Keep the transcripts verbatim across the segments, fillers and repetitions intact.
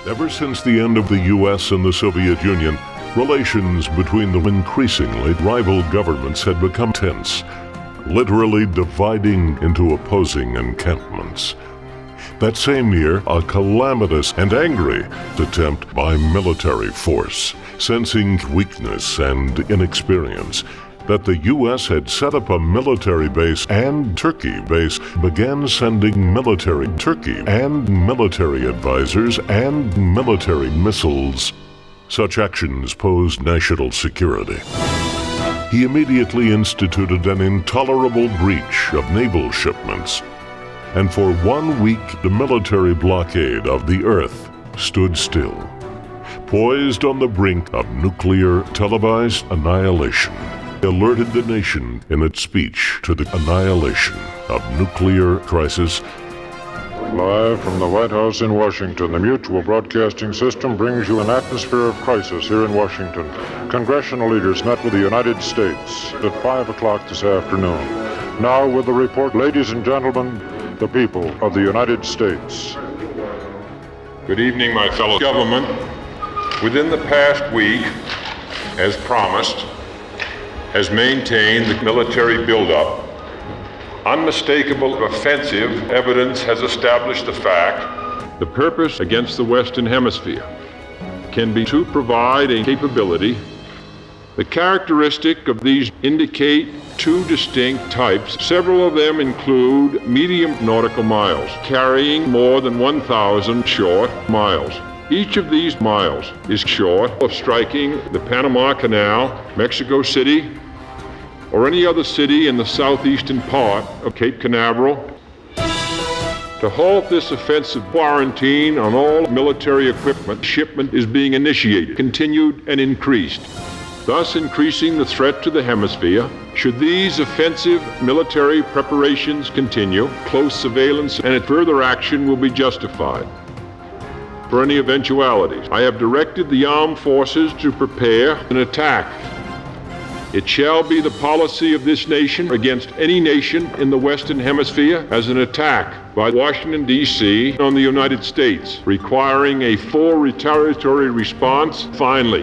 Ever since the end of the U S and the Soviet Union, relations between the increasingly rival governments had become tense, literally dividing into opposing encampments. That same year, a calamitous and angry attempt by military force, sensing weakness and inexperience, that the U S had set up a military base and Turkey base, began sending military Turkey and military advisors and military missiles. Such actions posed national security. He immediately instituted an intolerable breach of naval shipments, and for one week the military blockade of the Earth stood still, poised on the brink of nuclear televised annihilation. Alerted the nation in its speech to the annihilation of nuclear crisis. Live from the White House in Washington, the Mutual Broadcasting System brings you an atmosphere of crisis here in Washington. Congressional leaders met with the United States at five o'clock this afternoon. Now with the report, ladies and gentlemen, the people of the United States. Good evening, my fellow government. Within the past week, as promised, has maintained the military buildup. Unmistakable offensive evidence has established the fact the purpose against the Western Hemisphere can be to provide a capability. The characteristic of these indicate two distinct types. Several of them include medium nautical miles, carrying more than one thousand short miles. Each of these miles is short of striking the Panama Canal, Mexico City, or any other city in the southeastern part of Cape Canaveral. To halt this offensive quarantine on all military equipment, shipment is being initiated, continued, and increased, thus increasing the threat to the hemisphere. Should these offensive military preparations continue, close surveillance and further action will be justified. For any eventualities, I have directed the armed forces to prepare an attack. It shall be the policy of this nation against any nation in the Western Hemisphere as an attack by Washington, D C on the United States, requiring a full retaliatory response. Finally,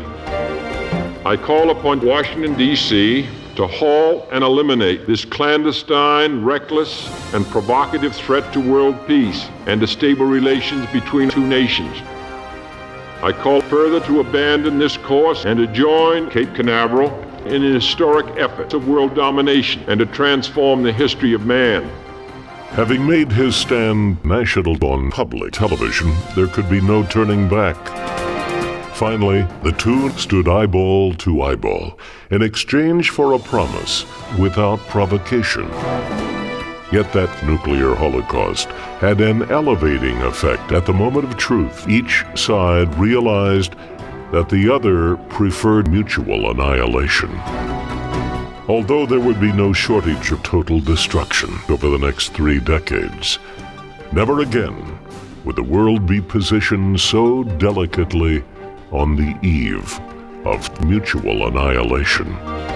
I call upon Washington, D C to halt and eliminate this clandestine, reckless, and provocative threat to world peace and to stable relations between two nations. I call further to abandon this course and to join Cape Canaveral in an historic effort of world domination and to transform the history of man. Having made his stand national on public television, there could be no turning back. Finally, the two stood eyeball to eyeball in exchange for a promise without provocation. Yet that nuclear holocaust had an elevating effect. At the moment of truth, each side realized that the other preferred mutual annihilation. Although there would be no shortage of total destruction over the next three decades, never again would the world be positioned so delicately on the eve of mutual annihilation.